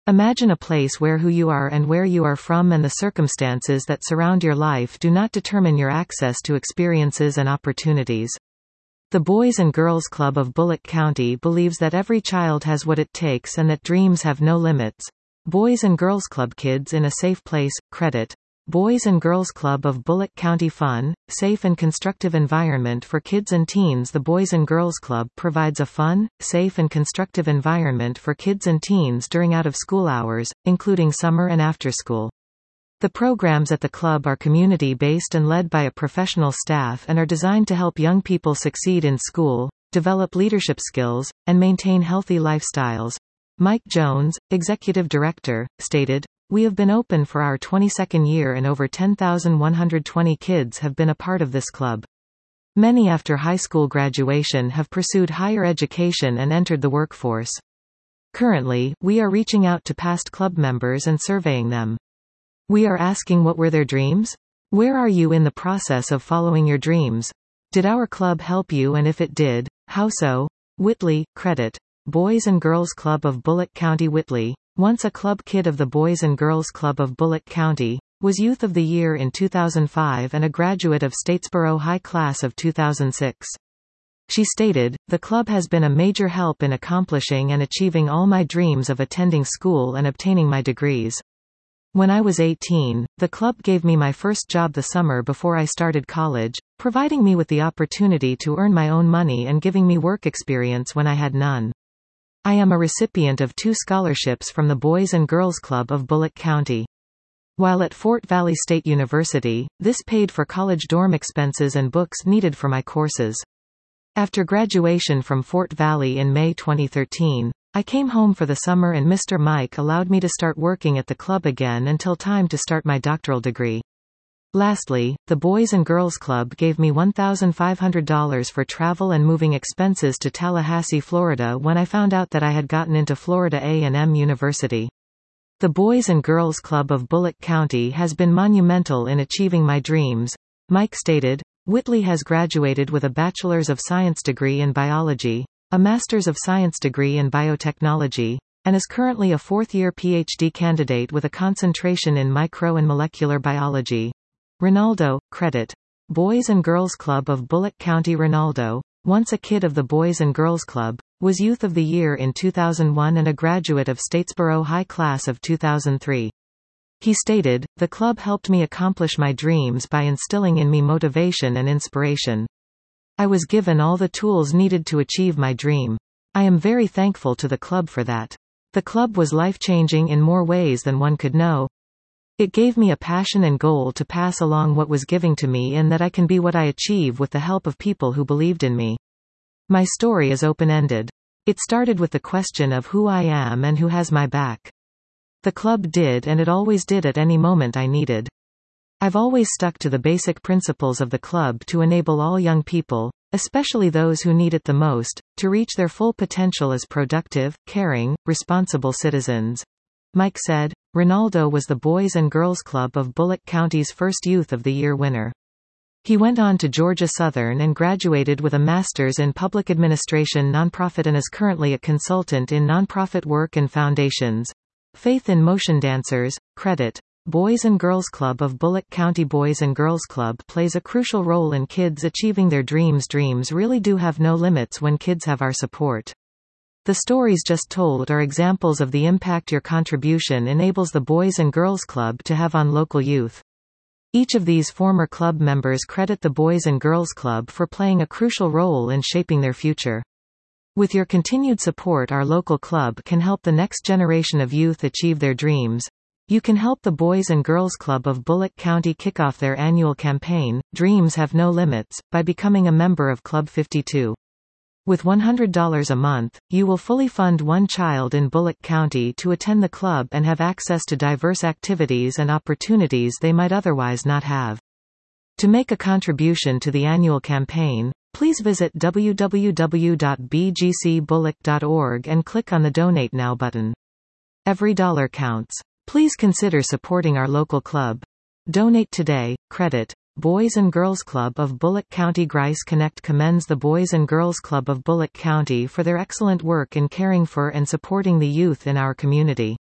Imagine a place where who you are and where you are from and the circumstances that surround your life do not determine your access to experiences and opportunities. The Boys and Girls Club of Bullock County believes that every child has what it takes and that dreams have no limits. Boys and Girls Club Kids in a Safe Place, Credit. Boys and Girls Club of Bullock County Fun, safe and constructive environment for kids and teens. The Boys and Girls Club provides a fun, safe and constructive environment for kids and teens during out-of-school hours, including summer and after-school. The programs at the club are community-based and led by a professional staff and are designed to help young people succeed in school, develop leadership skills, and maintain healthy lifestyles. Mike Jones, executive director, stated, "We have been open for our 22nd year and over 10,120 kids have been a part of this club. Many after high school graduation have pursued higher education and entered the workforce. Currently, we are reaching out to past club members and surveying them. We are asking what were their dreams? Where are you in the process of following your dreams? Did our club help you, and if it did, how so?" Whitley, Credit. Boys and Girls Club of Bullock County. Whitley, once a club kid of the Boys and Girls Club of Bullock County, was Youth of the Year in 2005 and a graduate of Statesboro High Class of 2006. She stated, "The club has been a major help in accomplishing and achieving all my dreams of attending school and obtaining my degrees. When I was 18, the club gave me my first job the summer before I started college, providing me with the opportunity to earn my own money and giving me work experience when I had none. I am a recipient of 2 scholarships from the Boys and Girls Club of Bullock County. While at Fort Valley State University, this paid for college dorm expenses and books needed for my courses. After graduation from Fort Valley in May 2013, I came home for the summer and Mr. Mike allowed me to start working at the club again until time to start my doctoral degree. Lastly, the Boys and Girls Club gave me $1,500 for travel and moving expenses to Tallahassee, Florida when I found out that I had gotten into Florida A&M University. The Boys and Girls Club of Bullock County has been monumental in achieving my dreams," Mike stated. Whitley has graduated with a Bachelor's of Science degree in biology, a Master's of Science degree in biotechnology, and is currently a 4th-year PhD candidate with a concentration in micro and molecular biology. Ronaldo, Credit. Boys and Girls Club of Bullock County. Ronaldo, once a kid of the Boys and Girls Club, was Youth of the Year in 2001 and a graduate of Statesboro High Class of 2003. He stated, "The club helped me accomplish my dreams by instilling in me motivation and inspiration. I was given all the tools needed to achieve my dream. I am very thankful to the club for that. The club was life-changing in more ways than one could know. It gave me a passion and goal to pass along what was giving to me and that I can be what I achieve with the help of people who believed in me. My story is open-ended. It started with the question of who I am and who has my back. The club did, and it always did at any moment I needed. I've always stuck to the basic principles of the club to enable all young people, especially those who need it the most, to reach their full potential as productive, caring, responsible citizens," Mike said. Ronaldo was the Boys and Girls Club of Bullock County's first Youth of the Year winner. He went on to Georgia Southern and graduated with a Master's in Public Administration Nonprofit and is currently a consultant in nonprofit work and foundations. Faith in Motion Dancers, Credit. Boys and Girls Club of Bullock County. Boys and Girls Club plays a crucial role in kids achieving their dreams. Dreams really do have no limits when kids have our support. The stories just told are examples of the impact your contribution enables the Boys and Girls Club to have on local youth. Each of these former club members credit the Boys and Girls Club for playing a crucial role in shaping their future. With your continued support, our local club can help the next generation of youth achieve their dreams. You can help the Boys and Girls Club of Bullock County kick off their annual campaign, Dreams Have No Limits, by becoming a member of Club 52. With $100 a month, you will fully fund one child in Bullock County to attend the club and have access to diverse activities and opportunities they might otherwise not have. To make a contribution to the annual campaign, please visit www.bgcbullock.org and click on the Donate Now button. Every dollar counts. Please consider supporting our local club. Donate today. Credit. Boys and Girls Club of Bullock County. Grice Connect commends the Boys and Girls Club of Bullock County for their excellent work in caring for and supporting the youth in our community.